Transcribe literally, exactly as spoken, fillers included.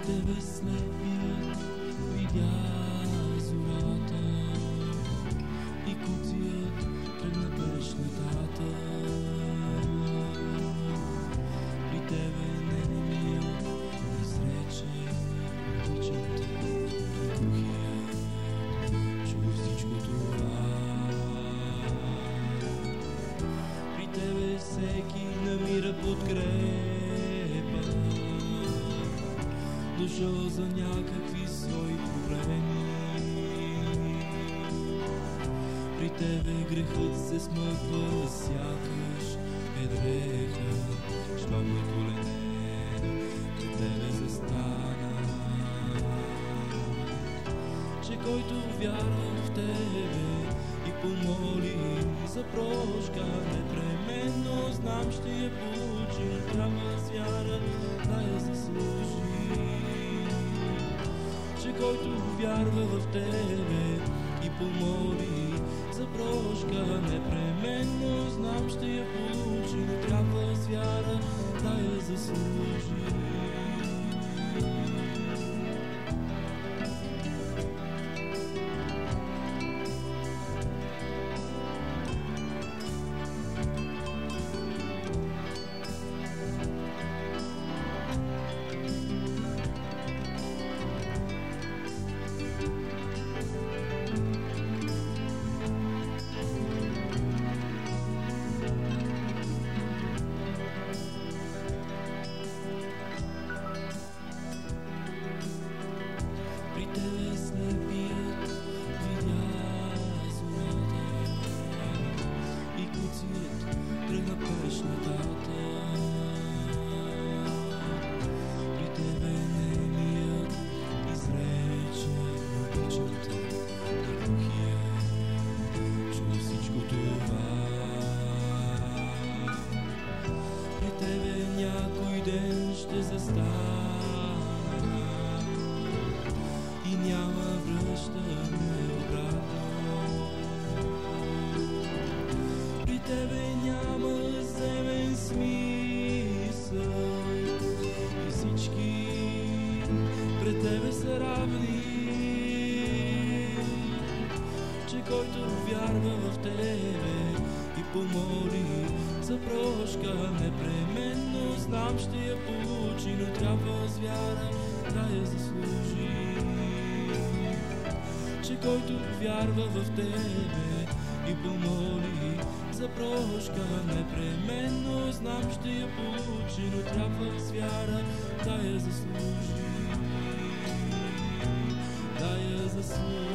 тебе слепият видя зората и куцият тръгна през летата. При тебе немият изрече обичам те, глухият чу всичко това. При тебе всеки намира подкрепа, дошъл за някакви свои проблеми. При тебе грехът се смъква, сякаш е дреха. Щом на колене пред тебе застана, че който вярва в тебе и помоли за прошка, непременно знам ще я получи, но трябва с вяра да я заслужи. Че който вярва в тебе и помоли за прошка, непременно знам ще я получи, но трябва с вяра да я заслужи. При тебе слепият видя зората и куцият тръгна през летата. При тебе немият изрече обичам те, и глухият чу всичко това. При тебе някой ден ще застана и няма връщане обратно. При тебе няма земен смисъл и всички пред тебе са равни. Че който вярва в тебе и помоли за прошка, непременно знам ще я получи, но трябва с вяра да я заслужи. Че който вярва в тебе и помоли за прошка, непременно знам ще я получи, но трябва с вяра да я заслужи, да я заслужи.